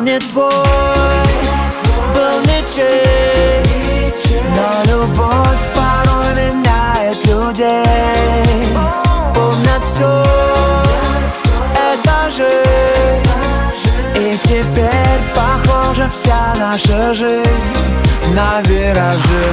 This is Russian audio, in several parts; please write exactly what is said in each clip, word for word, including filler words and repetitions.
не твой, был ничей, но любовь порой меняет людей. Помнят все, это жизнь, и теперь похожа вся наша жизнь на виражи.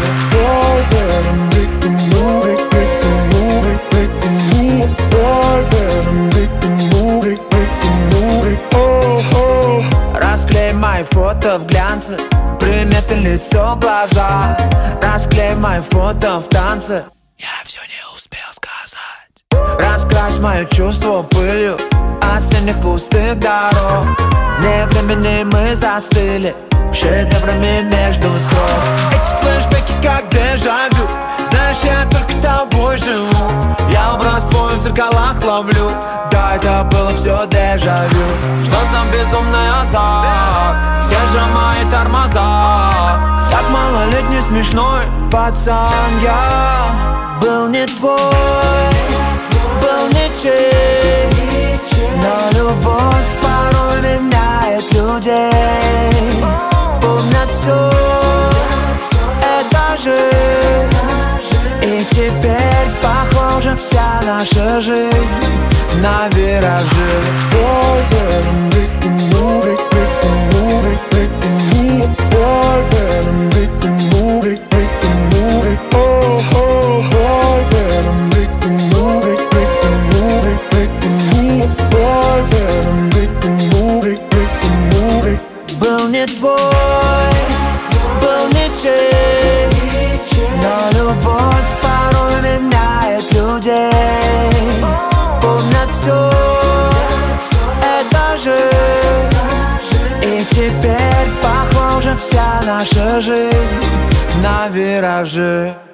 Расклей мои фото в глянце, приметы лицо, глаза. Расклей мои фото в танце, я все не успел сказать. Раскрась мои чувства пылью осенних пустых дорог. Не времени мы застыли шедеврами между строк. Эти флешбеки как дежавю, знаешь, я только тобой живу. Я образ твой в зеркалах ловлю, да, это было все дежавю. Что за безумный азарт, где же мои тормоза? Как малолетний смешной пацан я. Был не твой, был ничей, но любовь порой меняет людей. Помнят все, это жизнь, и теперь похожа вся наша жизнь на виражи. Был не твой, был ничей, но любовь порой меняет людей. Помнят все, это жизнь, и теперь похожа вся наша жизнь на виражи.